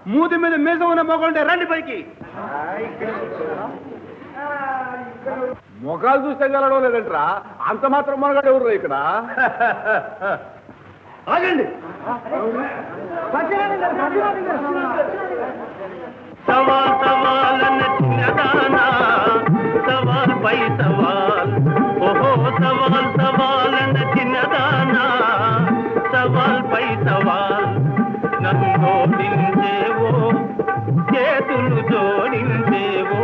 మూతి మీద మీసం ఉన్న మొగంటే రండి పైకి. ముఖాలు చూస్తే గెలడం లేదంటరా, అంత మాత్రం మనగాడు ఎవరు ఇక్కడ? ఆగండి. సవాల్ సవాల్ నచ్చినదానా, సవాల్ పై సవాల్, ఓహో సవాల్ సవాల్ నచ్చినదానా, సవాల్ పై సవాల్. నన్ను జోడించేవో, చేతులు జోడించేవో.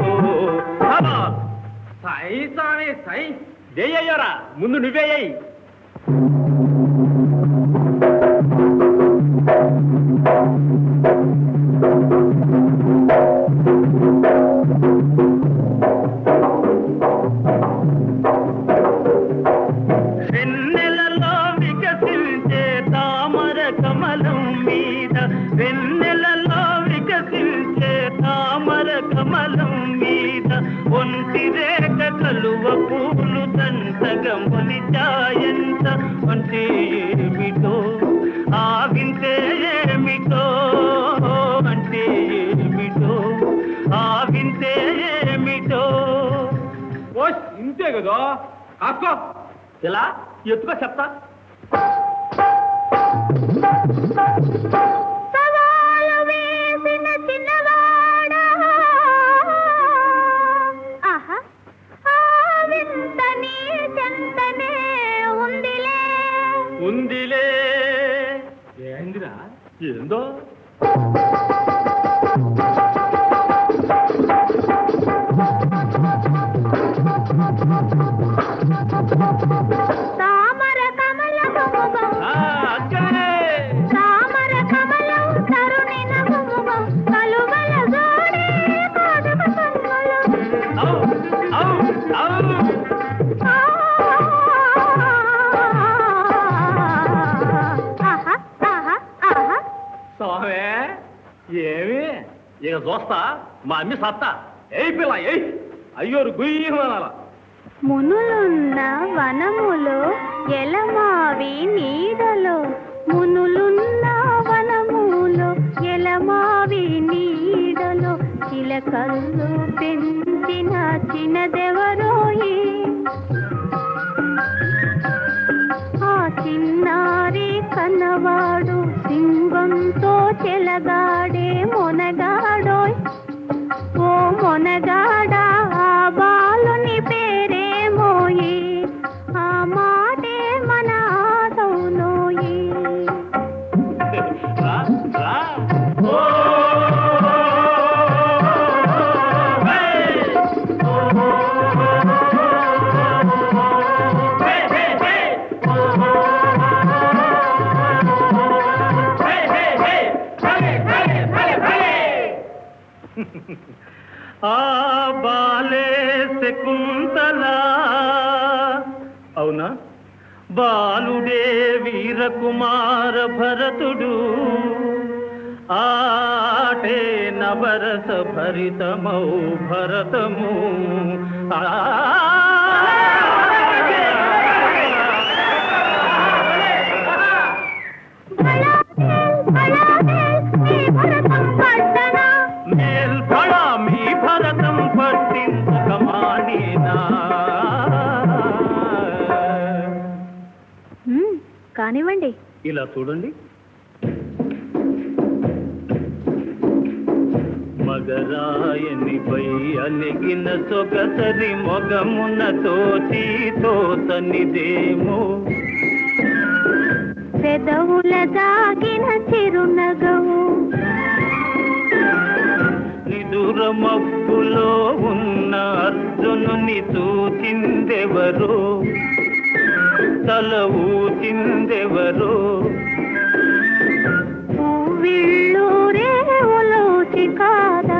సై సామి సై వేయ్యారా, ముందు నువ్వేయ్యి. వెన్నెలలో వికసించే తామర కమలం మీద, వెన్నెలలో వికసించే తామర కమలం మీద, ఒంటి రేఖ కలువ పూలు దంతగా మొలిచాయంత. అంటే ఏమిటో ఆ వింటే ఏమిటో, అంటే ఏమిటో ఆ వింటే ఏమిటో. ఇంతే కదా అక్కో, ఇలా ఎత్తుగా చెప్తా. ఉందిలే ఏందిరా, ఏందో తామర కమలం తామర కమలం తరుణి నముముగం కలువల జోడే పాదమ స్వామి. ఏమి ఇక చూస్తా మా అమ్మి సత్తా. ఏ పిల్ల ఏ అయ్యోరు గుయ్యమనాల. మునులున్న వనములో ఎలమావి నీడలో, మునులున్న వనములో ఎలమావి నీడలో, చిలకల్లు పెంచిన చిన్నదెవరోయి, ఆ చిన్నారి కన్నవాడు సింగంతో చెలగాడే మొనగాడోయ్. ఓ మొనగాడా ఆ బాలుని పేరేమోయి, ఆ మాటే మన ఆటవులోయి. ఆ బాలే శకుంతల, అవునా? బాలుడే వీరకుమార భరతుడు, ఆటే నవరస భరితమౌ భరతము. మేల్పడా మీ భరతం పట్టించకమానేనా? కానివ్వండి. ఇలా చూడండి. మగరాయనిపై అలిగిన సొగసరి మొగమున తోచి తోసనిదేమో, పెదవుల దాగిన చిరునగవు, నిదుర మబ్బులో ఉన్న అర్జునుని చూచిందెవరో, తల ఊచిందెవరో. పువ్విళ్ళూరే ఉలోచి కాదా,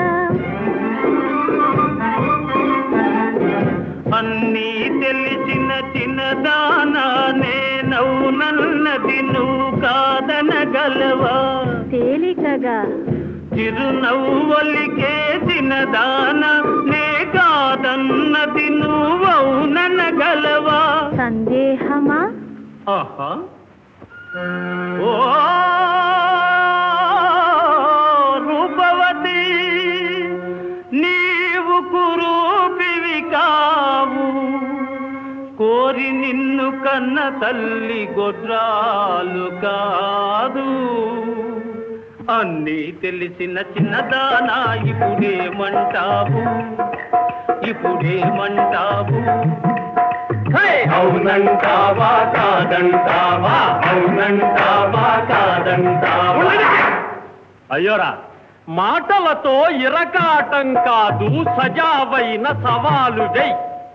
అన్నీ తెలిసిన చిన్నదానా నేనవునన్నది నువ్వు కాదనగలవా? తేలికగా చిరునవ్వలికే చిన్నదాన నే కాదన్నది నువ్వవుననగలవా? సందేహమా? ఆహా. ఓ రూప నిన్ను కన్న తల్లి గొడ్రాలు కాదు. అన్నీ తెలిసిన చిన్నదానా ఇప్పుడేమంటావు, ఇప్పుడేమంటావు? అవునంటావా కాదంటావా, అవునంటావా కాదంటావా? అయ్యోరా, మాటలతో ఇరకాటం కాదు, సజావైన సవాలు జై.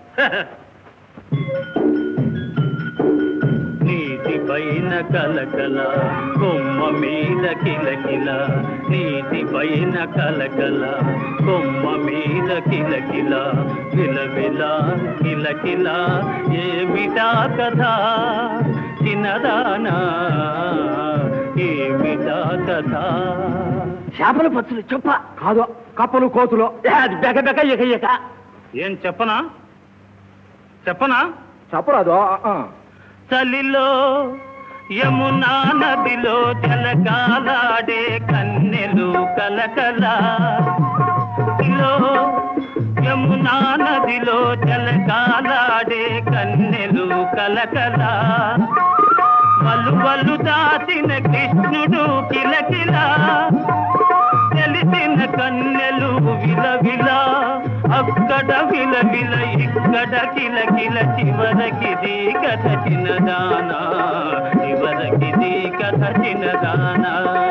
నీటి పైన కలకల కొమ్మ మీద కిలకిల, నీటి పైన కలకల కొమ్మ మీద కిలకిల, విలవిల కిలకిల ఏమిటా కథ చిన్నదానా, ఏమిటా కథ? చేపల పచ్చులు చెప్ప కాదు, కప్పలు కోతులు అది బెక బెక ఇక ఇక. ఏం చెప్పనా, చెప్పనా? చెప్పరాదు. చలిలో యమునా నదిలో జలకాలాడే కన్నెలు కలకల, యమునా నదిలో జలకాలాడే కన్నెలు కలకల, వలు దాచిన కృష్ణుడు కిలకిల, తెలిసిన కన్నెలు విలవిల, అక్కడ విలవిల ఇక్కడ కిలకిల, చివరకిది కథ చిన్నదానా, చివరకిది కథ చిన్నదానా.